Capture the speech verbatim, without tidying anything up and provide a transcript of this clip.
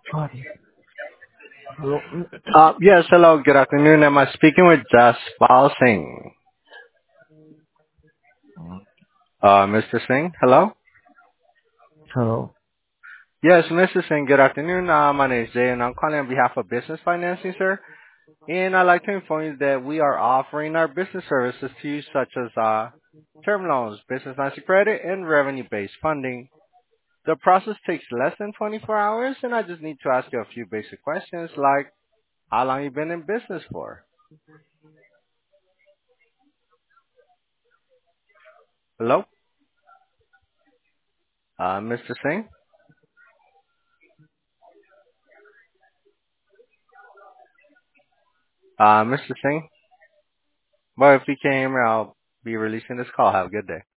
Hi. Hello. Uh, yes, hello, good afternoon. Am I speaking with Jaspal Singh? Uh, Mister Singh, hello? Hello. Yes, Mister Singh, good afternoon. Uh, my name is Jay, and I'm calling on behalf of Business Financing, sir. And I'd like to inform you that we are offering our business services to you, such as uh, term loans, business lines of credit, and revenue-based funding. The process takes less than twenty-four hours, and I just need to ask you a few basic questions, like how long you been in business for? Hello? Uh, Mister Singh? Uh, Mister Singh? Well, if you can't hear me, I'll be releasing this call. Have a good day.